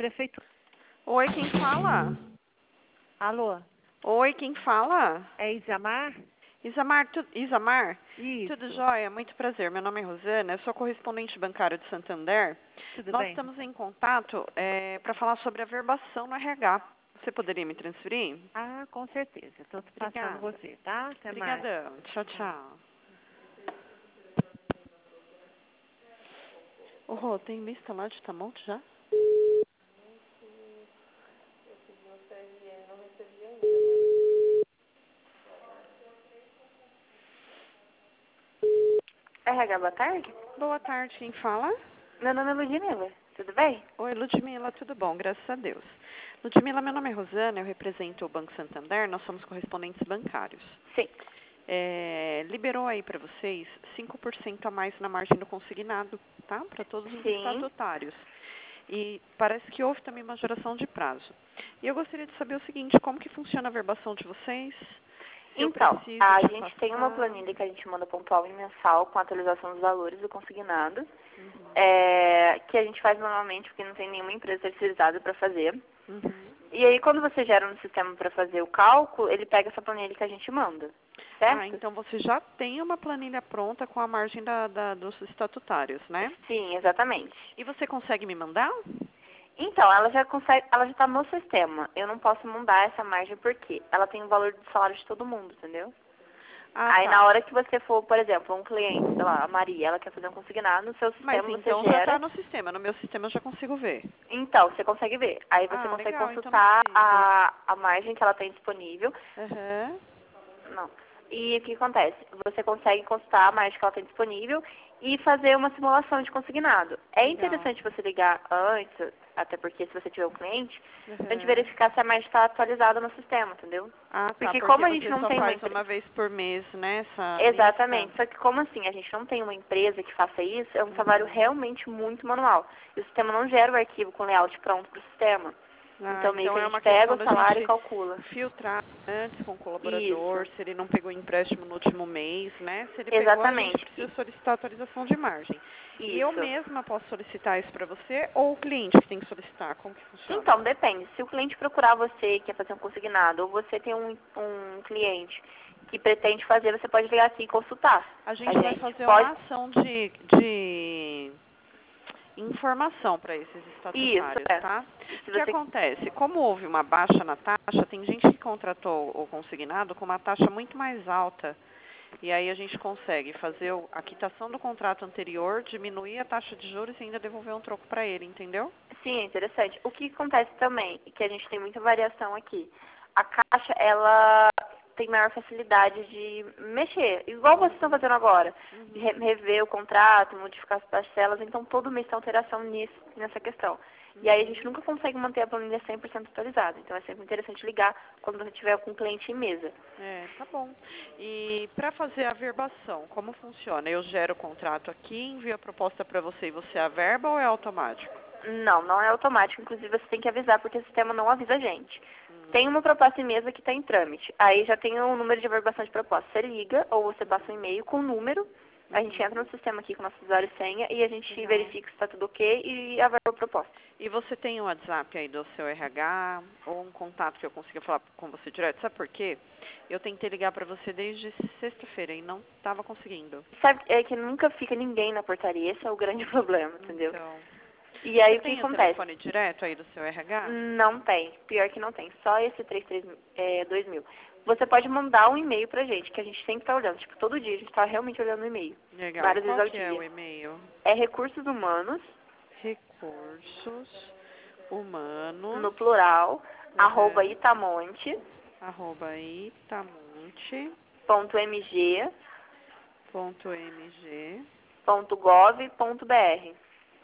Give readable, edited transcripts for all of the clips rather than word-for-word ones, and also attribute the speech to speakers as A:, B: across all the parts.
A: Prefeitura.
B: Oi, quem fala?
A: Alô?
B: Oi, quem fala?
A: É Isamar?
B: Isamar?
A: Isso.
B: Tudo jóia? Muito prazer. Meu nome é Rosana, eu sou correspondente bancário de Santander.
A: Tudo
B: Nós
A: bem?
B: estamos em contato para falar sobre a verbação no RH. Você poderia me transferir?
A: Ah, com certeza. Estou passando
B: Obrigada.
A: você, tá? Até mais.
B: Obrigadão. Tchau, tchau. Ô, Rô, tem lista lá de Tamonte já?
C: RH, boa tarde.
B: Boa tarde, quem fala?
C: Meu nome é Ludmila. Tudo bem?
B: Oi, Ludmila, tudo bom? Graças a Deus. Ludmila, meu nome é Rosana, eu represento o Banco Santander, nós somos correspondentes bancários.
C: Sim.
B: Liberou aí para vocês 5% a mais na margem do consignado, tá? Para todos os
C: Sim.
B: estatutários. E parece que houve também uma geração de prazo. E eu gostaria de saber o seguinte, como que funciona a verbação de vocês? Se eu
C: Então,
B: preciso
C: a
B: te
C: gente tem uma
B: passar.
C: planilha que a gente manda pontual e mensal com a atualização dos valores do consignado,
B: Uhum.
C: que a gente faz normalmente porque não tem nenhuma empresa terceirizada para fazer.
B: Uhum.
C: E aí, quando você gera no sistema para fazer o cálculo, ele pega essa planilha que a gente manda, certo?
B: Ah, então você já tem uma planilha pronta com a margem dos estatutários, né?
C: Sim, exatamente.
B: E você consegue me mandar?
C: Então, ela já está no sistema. Eu não posso mudar essa margem porque ela tem o valor do salário de todo mundo, entendeu?
B: Ah,
C: Aí
B: tá.
C: na hora que você for, por exemplo, um cliente, sei lá, a Maria, ela quer fazer um consignado, no seu
B: Mas
C: sistema você
B: então já
C: gera.
B: está no sistema. No meu sistema eu já consigo ver.
C: Então, você consegue ver. Aí você
B: Ah,
C: consegue
B: legal. Então não
C: consultar
B: precisa.
C: a margem que ela tem disponível.
B: Aham.
C: Não. E o que acontece? Você consegue consultar a margem que ela tem disponível e fazer uma simulação de consignado. É
B: Legal.
C: interessante você ligar antes, até porque se você tiver um cliente, pra gente
B: Aham.
C: verificar se a margem está atualizada no sistema, entendeu?
B: Ah, tá.
C: Porque
B: Porque
C: como a gente
B: você
C: não
B: só
C: tem uma
B: faz
C: empresa.
B: uma vez por mês, né? Essa
C: Exatamente.
B: lista.
C: Só que como assim a gente não tem uma empresa que faça isso, é um trabalho realmente muito manual. E o sistema não gera o arquivo com layout pronto para o sistema.
B: Ah,
C: Então meio que a
B: é
C: gente
B: uma
C: pega
B: questão
C: o
B: da
C: salário e
B: gente
C: calcula.
B: filtrar antes com o colaborador,
C: Isso.
B: se ele não pegou empréstimo no último mês, né? Se ele pegou, a gente
C: Exatamente.
B: precisa solicitar atualização de margem. E eu
C: Isso.
B: mesma posso solicitar isso para você ou o cliente que tem que solicitar? Como que funciona?
C: Então, depende. Se o cliente procurar você, quer fazer um consignado, ou você tem um cliente que pretende fazer, você pode ligar aqui e consultar.
B: A gente vai fazer
C: pode.
B: uma ação de informação para esses
C: Isso,
B: estatutários,
C: é.
B: tá?
C: E se
B: O que
C: você.
B: acontece? Como houve uma baixa na taxa, tem gente que contratou o consignado com uma taxa muito mais alta. E aí a gente consegue fazer a quitação do contrato anterior, diminuir a taxa de juros e ainda devolver um troco para ele, entendeu?
C: Sim, é interessante. O que acontece também, que a gente tem muita variação aqui. A Caixa, ela tem maior facilidade de mexer, igual vocês estão fazendo agora. De rever o contrato, modificar as parcelas, então todo mês tem alteração nessa questão. E aí a gente nunca consegue manter a planilha 100% atualizada. Então é sempre interessante ligar quando você tiver com o cliente em mesa.
B: É, tá bom. E para fazer a verbação, como funciona? Eu gero o contrato aqui, envio a proposta para você e você averba ou é automático?
C: Não, não é automático. Inclusive, você tem que avisar, porque o sistema não avisa a gente. Tem uma proposta em mesa que está em trâmite. Aí já tem o número de averbação de proposta. Você liga ou você passa um e-mail com o número. A gente entra no sistema aqui com nosso usuário e senha e a gente verifica se está tudo ok e averba a proposta.
B: E você tem um WhatsApp aí do seu RH ou um contato que eu consiga falar com você direto? Sabe por quê? Eu tentei ligar para você desde sexta-feira e não estava conseguindo.
C: Sabe, é que nunca fica ninguém na portaria. Esse é o grande problema, entendeu?
B: Então,
C: E aí
B: você
C: o que
B: tem o
C: acontece?
B: telefone direto aí do seu RH?
C: Não tem. Pior que não tem. Só esse 2000. Você pode mandar um e-mail pra gente, que a gente sempre tá olhando. Tipo, todo dia a gente tá realmente olhando o e-mail.
B: Legal.
C: Várias
B: E qual
C: vezes ao
B: que é o
C: dia.
B: e-mail?
C: É recursos humanos,
B: Recursos humanos,
C: no plural, @ itamonte,
B: arroba itamonte.mg.
C: .mg.gov.br.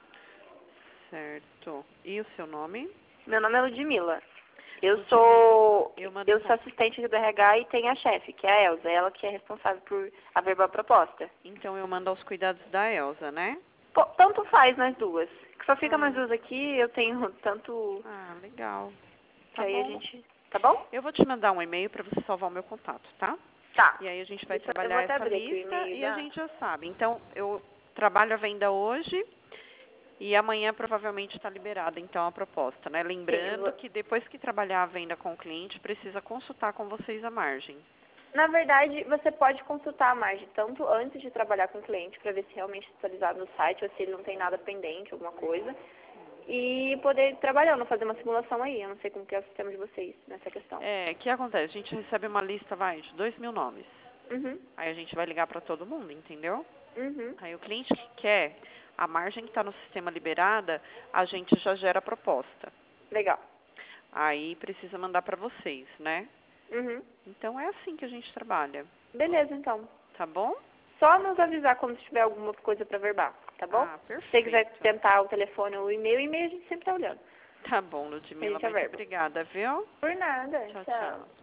B: Certo. E o seu nome?
C: Meu nome é Ludmila. Eu
B: Ludmila.
C: sou
B: mando então.
C: assistente do RH e tem a chefe, que é a Elza, ela que é responsável por averbar a proposta.
B: Então eu mando aos cuidados da Elza, né?
C: Pô, tanto faz nós duas. Que só fica nós duas aqui, eu tenho tanto
B: Ah, legal.
C: que
B: Tá
C: aí a
B: bom.
C: gente. Tá bom?
B: Eu vou te mandar um e-mail para você salvar o meu contato, tá?
C: Tá.
B: E aí a gente vai
C: Eu vou
B: trabalhar
C: até
B: essa
C: abrir aqui o
B: lista
C: e-mail
B: e a
C: da.
B: gente já sabe. Então, eu trabalho a venda hoje E amanhã provavelmente está liberada, então, a proposta, né? Lembrando que depois que trabalhar a venda com o cliente, precisa consultar com vocês a margem.
C: Na verdade, você pode consultar a margem tanto antes de trabalhar com o cliente, para ver se realmente está atualizado no site ou se ele não tem nada pendente, alguma coisa. E poder ir trabalhando, fazer uma simulação aí. Eu não sei como que é o sistema de vocês nessa questão.
B: O que acontece? A gente recebe uma lista, de 2.000 nomes.
C: Uhum.
B: Aí a gente vai ligar para todo mundo, entendeu?
C: Uhum.
B: Aí o cliente que quer, a margem que está no sistema liberada, a gente já gera a proposta.
C: Legal.
B: Aí precisa mandar para vocês, né?
C: Uhum.
B: Então é assim que a gente trabalha.
C: Beleza, então.
B: Tá bom?
C: Só nos avisar quando tiver alguma coisa para verbar, tá bom?
B: Perfeito.
C: Se você quiser tentar o telefone ou o e-mail a gente sempre tá olhando.
B: Tá bom, Ludmila. Muito obrigada, viu?
C: Por nada.
B: Tchau, tchau.